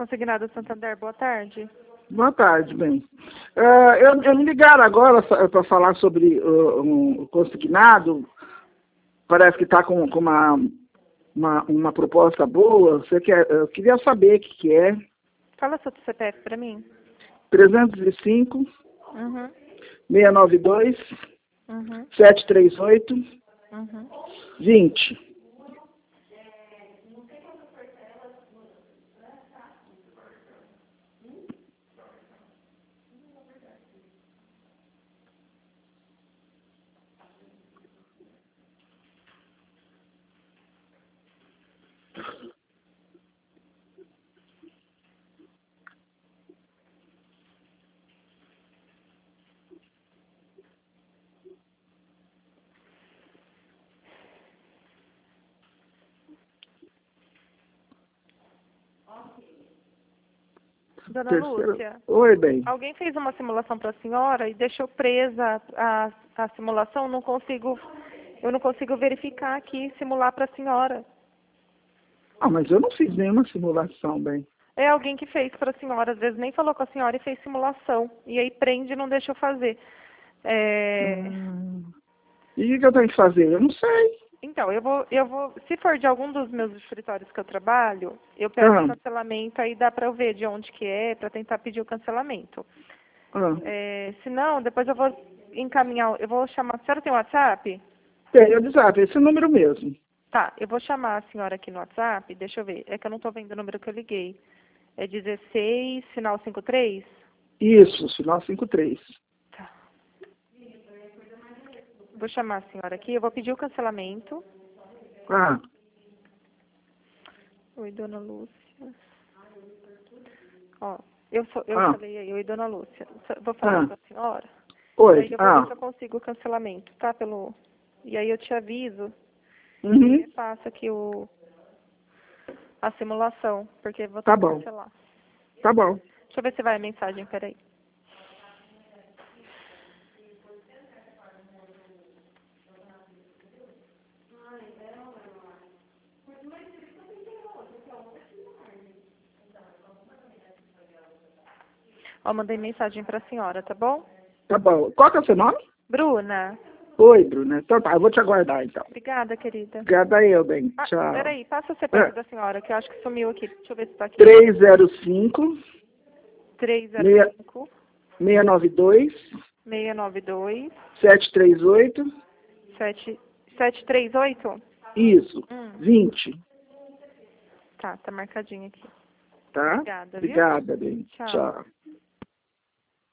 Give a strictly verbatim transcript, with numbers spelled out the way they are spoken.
Consignado Santander, boa tarde. Boa tarde, bem. Uh, eu, eu me ligaram agora para falar sobre uh, um consignado. Parece que está com, com uma, uma, uma proposta boa. Você quer, eu queria saber o que, que é. Fala seu C P F para mim. trezentos e cinco, Uhum. seiscentos e noventa e dois, Uhum. setecentos e trinta e oito, Uhum. vinte. Dona Terceira. Lúcia, Oi, bem. alguém fez uma simulação para a senhora e deixou presa a, a simulação. Não consigo, eu não consigo verificar aqui, simular para a senhora. Ah, mas eu não fiz nenhuma simulação, bem. É alguém que fez para a senhora, às vezes nem falou com a senhora e fez simulação. E aí prende e não deixa eu fazer. É... Hum. E o que, que eu tenho que fazer? Eu não sei. Então, eu vou, eu vou, se for de algum dos meus escritórios que eu trabalho, eu peço Ah, o cancelamento, aí dá para eu ver de onde que é, para tentar pedir o cancelamento. ah. É, se não, depois eu vou encaminhar, eu vou chamar, a senhora tem WhatsApp? Tem, eu WhatsApp, esse número mesmo. Tá, eu vou chamar a senhora aqui no WhatsApp, deixa eu ver, é que eu não estou vendo o número que eu liguei. É dezesseis, final cinquenta e três? Isso, final cinquenta e três. Tá. Vou chamar a senhora aqui, eu vou pedir o cancelamento. Ah, Oi, dona Lúcia. Ó, eu, sou, eu ah, falei aí, oi, dona Lúcia. Vou falar ah. com a senhora. Oi, Aí eu vou ver ah. se eu consigo o cancelamento, tá? Pelo... E aí eu te aviso Uhum. e passa aqui o... a simulação, porque eu vou ter Tá que bom, cancelar. tá bom. Deixa eu ver se vai a mensagem, peraí. Ó, mandei mensagem pra senhora, tá bom? Tá bom. Qual que é o seu nome? Bruna. Oi, Bruna. Então tá, eu vou te aguardar então. Obrigada, querida. Obrigada eu, bem. Ah, Tchau. peraí, passa o C P F Ah, da senhora, que eu acho que sumiu aqui. Deixa eu ver se tá aqui. três zero cinco, três zero seis cinco, nove dois, seis nove dois, sete três oito. sete sete três oito? Isso, Hum, vinte. tá, tá marcadinho aqui. Tá? Obrigada, viu? Obrigada, bem. Tchau. Tchau.